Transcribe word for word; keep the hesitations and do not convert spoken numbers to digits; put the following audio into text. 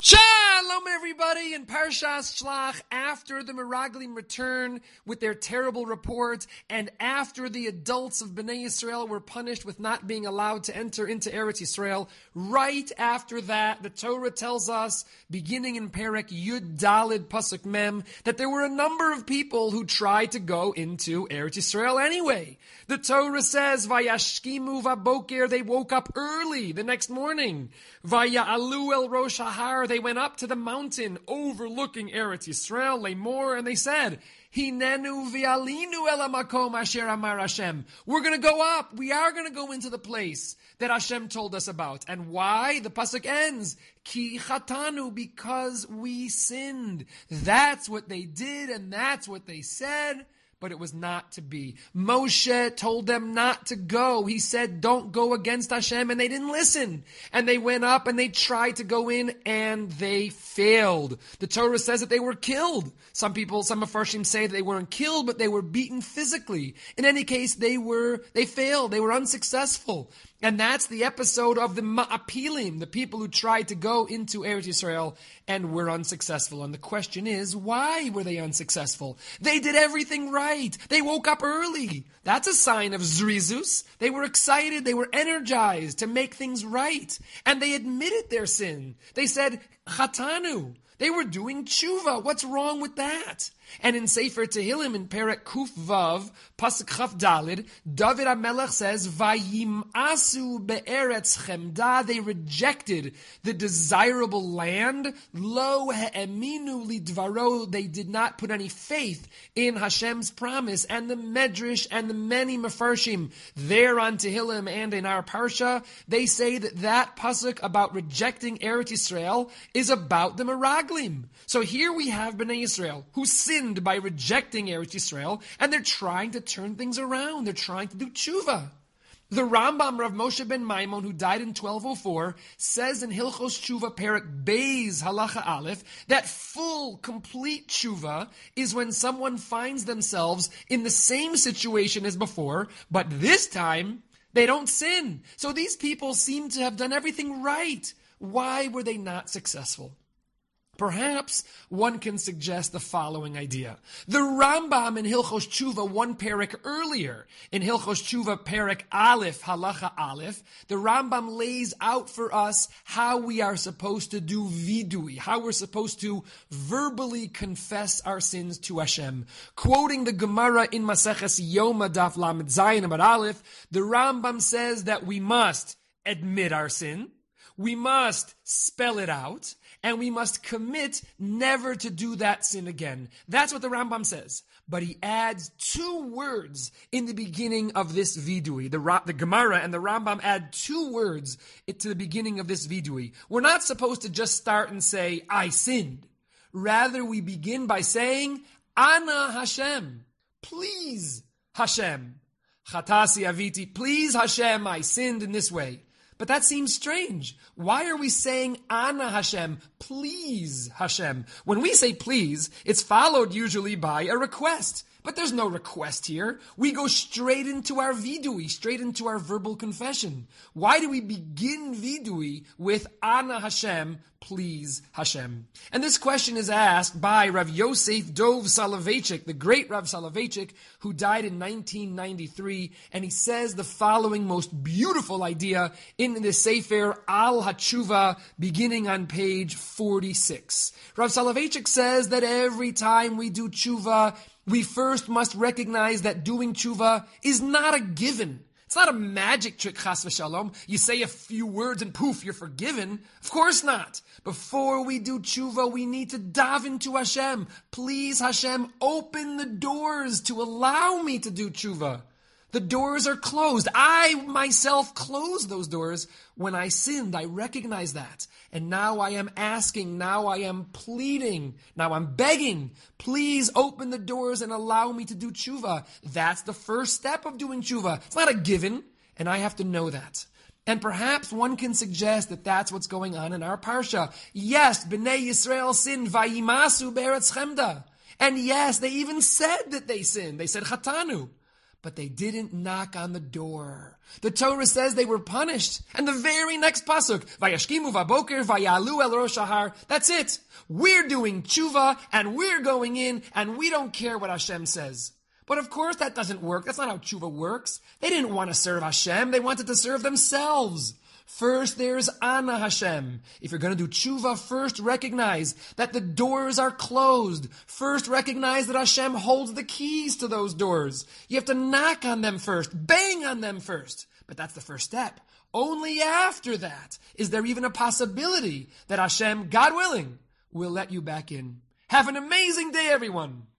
Shalom, everybody! In Parshas Shlach, after the Meraglim return with their terrible report, and after the adults of Bnei Yisrael were punished with not being allowed to enter into Eretz Yisrael, right after that, the Torah tells us, beginning in Perek Yud Dalid Pasuk Mem, that there were a number of people who tried to go into Eretz Yisrael anyway. The Torah says, Vayashkimu vaboker, they woke up early the next morning. Vaya'alu el Rosh Hahar, they went up to the mountain overlooking Eretz Yisrael, Lemor, and they said, Hinenu v'alinu el hamakom asher amar Hashem. We're going to go up. We are going to go into the place that Hashem told us about. And why? The pasuk ends, Ki chatanu, because we sinned. That's what they did, and that's what they said. But it was not to be. Moshe told them not to go. He said, don't go against Hashem, and they didn't listen. And they went up and they tried to go in, and they failed. The Torah says that they were killed. Some people, some Mefarshim say that they weren't killed, but they were beaten physically. In any case, they were, they failed. They were unsuccessful. And that's the episode of the Ma'apilim, the people who tried to go into Eretz Yisrael and were unsuccessful. And the question is, why were they unsuccessful? They did everything right. They woke up early. That's a sign of zrizus. They were excited. They were energized to make things right. And they admitted their sin. They said, Chatanu. They were doing tshuva. What's wrong with that? And in Sefer Tehillim, in Perek Kuf Vav, Pasuk Chaf Dalid, David HaMelech says, Vayimasu be'eretz chemda, they rejected the desirable land. Lo he'eminu lidvaro, they did not put any faith in Hashem's promise. And the Medrash and the many Mefarshim there on Tehillim and in our Parsha, they say that that Pasuk about rejecting Eretz Yisrael is about the Meraglim. So here we have Bnei Yisrael, who sinned by rejecting Eretz Yisrael, and they're trying to turn things around. They're trying to do tshuva. The Rambam, Rav Moshe ben Maimon, who died in twelve oh four, says in Hilchos Tshuva Perek Beis Halacha Aleph that full, complete tshuva is when someone finds themselves in the same situation as before, but this time they don't sin. So these people seem to have done everything right. Why were they not successful? Perhaps one can suggest the following idea. The Rambam in Hilchos Tshuva, one perek earlier, in Hilchos Tshuva perek Aleph, Halacha Aleph, the Rambam lays out for us how we are supposed to do vidui, how we're supposed to verbally confess our sins to Hashem. Quoting the Gemara in Maseches Yoma Daf Lamed Zayin Amud Aleph, the Rambam says that we must admit our sin, we must spell it out, and we must commit never to do that sin again. That's what the Rambam says. But he adds two words in the beginning of this vidui. The, the Gemara and the Rambam add two words to the beginning of this vidui. We're not supposed to just start and say, I sinned. Rather, we begin by saying, Ana Hashem. Please, Hashem. Chatasi aviti. Please, Hashem, I sinned in this way. But that seems strange. Why are we saying, Ana Hashem, please Hashem? When we say please, it's followed usually by a request. But there's no request here. We go straight into our vidui, straight into our verbal confession. Why do we begin vidui with Ana Hashem, please Hashem? And this question is asked by Rav Yosef Dov Soloveitchik, the great Rav Soloveitchik, who died in nineteen ninety-three, and he says the following most beautiful idea in the Sefer Al HaTshuva, beginning on page forty-six. Rav Soloveitchik says that every time we do tshuva, we first must recognize that doing tshuva is not a given. It's not a magic trick, chas v'shalom. You say a few words and poof, you're forgiven. Of course not. Before we do tshuva, we need to daven to Hashem. Please, Hashem, open the doors to allow me to do tshuva. The doors are closed. I myself closed those doors when I sinned. I recognize that. And now I am asking, now I am pleading, now I'm begging, please open the doors and allow me to do tshuva. That's the first step of doing tshuva. It's not a given, and I have to know that. And perhaps one can suggest that that's what's going on in our parsha. Yes, Bnei Yisrael sinned, vayimasu be'eretz chemda. And yes, they even said that they sinned. They said chatanu. but they didn't knock on the door. The Torah says they were punished. And the very next pasuk, Vayashkimu vaboker vayalu el rosh hahar. That's it. We're doing tshuva, and we're going in, and we don't care what Hashem says. But of course that doesn't work. That's not how tshuva works. They didn't want to serve Hashem. They wanted to serve themselves. First, there's Ana Hashem. If you're going to do tshuva, first recognize that the doors are closed. First, recognize that Hashem holds the keys to those doors. You have to knock on them first, bang on them first. But that's the first step. Only after that is there even a possibility that Hashem, God willing, will let you back in. Have an amazing day, everyone.